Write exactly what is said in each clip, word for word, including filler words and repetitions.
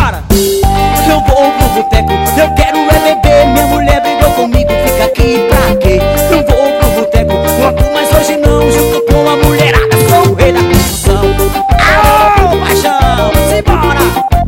Simbora! Eu vou pro boteco, eu quero é beber. Minha mulher brigou comigo, fica aqui pra quê? Eu vou pro boteco, logo, mas hoje não. Junto com a mulherada, sou o rei da confusão. Aô, paixão, simbora!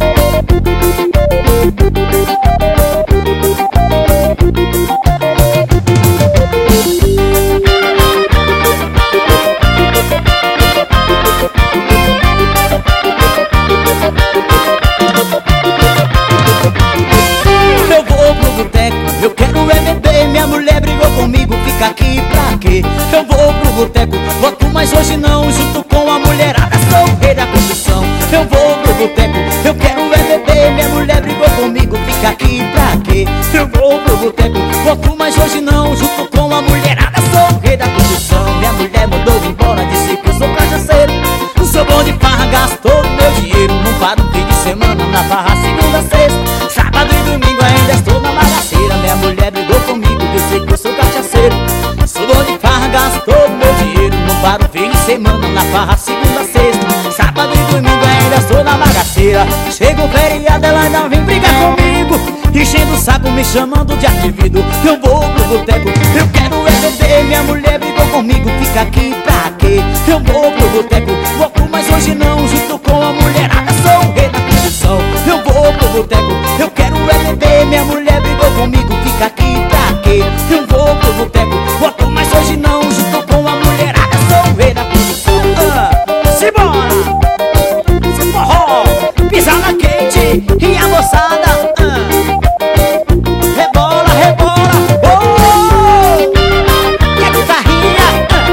Eu vou pro boteco, eu quero é beber. Minha mulher brigou comigo, fica aqui pra quê? Eu vou pro boteco, boto, mas hoje não. Junto com a mulherada, sou o rei da confusão. Eu vou pro boteco, eu quero é beber. Minha mulher brigou comigo, fica aqui pra quê? Eu vou pro boteco, boto, mas hoje não. Junto com a mulherada, sou o rei da confusão. Minha mulher mandou embora, disse que eu sou cachaceiro. Sou bom de farra, gasto todo meu dinheiro. Não paro um fim de semana na farra, segunda a sexta. Sábado e domingo ainda estou na bagaceira. Minha mulher brigou comigo, disse que eu sou cachaceiro. Sou bom de farra, gasto todo meu dinheiro. Não paro um fim de semana na farra, segunda a sexta. Sábado e domingo ainda estou na bagaceira. Chega o feriado, ela ainda vem brigar comigo, enchendo o saco, me chamando de atrevido. Eu vou pro boteco, eu quero é beber. Minha mulher brigou comigo, fica aqui pra quê? Eu vou pro boteco, vou, mas hoje não. Junto com a mulherada, sou o rei da confusão. Eu vou pro boteco, eu quero é beber. Minha mulher brigou comigo, fica aqui pra quê? Eu vou pro boteco, vou, mas hoje não. Junto com a mulherada, sou o rei da confusão. Ah, simbora! Se forró, pisada quente e a moçada. Ah, rebola, rebola, oh! E a guitarrinha.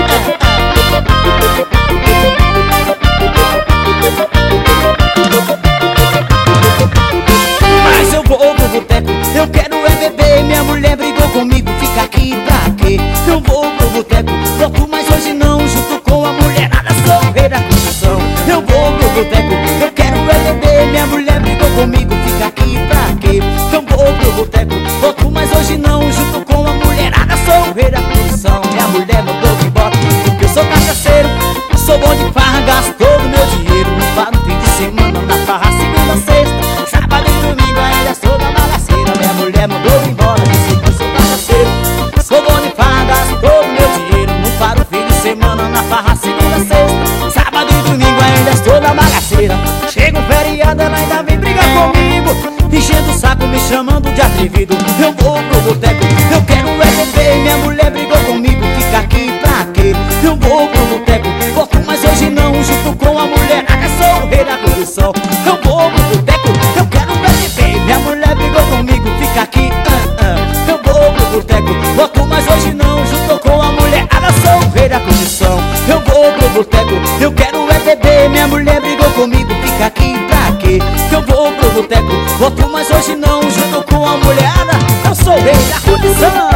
Mas eu vou pro boteco, eu quero é beber. Minha mulher brigou comigo, fica aqui pra quê? Eu vou pro boteco, boto, mas hoje não. Junto com a mulherada, sou o rei da confusão. Eu vou pro boteco, eu quero é beber. Minha mulher brigou comigo, fica aqui pra quê? Eu vou pro boteco, boto, mas hoje não. Junto com a mulherada, sou o rei da confusão. Minha mulher mandou embora, porque eu sou cachaceiro. Sou bom de farra, gasto todo meu dinheiro. Não paro um fim de semana na farra, segunda a sexta. Sábado e domingo ainda estou na bagaceira. Minha mulher mandou embora, disse que eu sou cachaceiro. Sou bom de farra, gasto todo meu dinheiro. Não paro um fim de semana na farra, segunda a sexta. Sábado e domingo ainda estou na bagaceira. Chega um feriado, ela ainda vem brigar comigo, enchendo o saco, me chamando de atrevido. Eu vou pro boteco, eu quero é beber. Minha mulher brigou comigo, fica aqui pra quê? Eu vou pro boteco, boto, mas hoje não. Junto com a mulherada, sou o rei da confusão. Eu vou pro boteco, eu quero é beber. Minha mulher brigou comigo, fica aqui, ah, ah. Eu vou pro boteco, boto, mas hoje não. Junto com a mulherada, sou o rei da confusão. Eu vou pro boteco, eu quero é beber. Minha mulher brigou comigo, fica aqui pra quê? Eu vou pro boteco, boto, mas hoje não. Junto com a mulherada, eu sou o rei da confusão.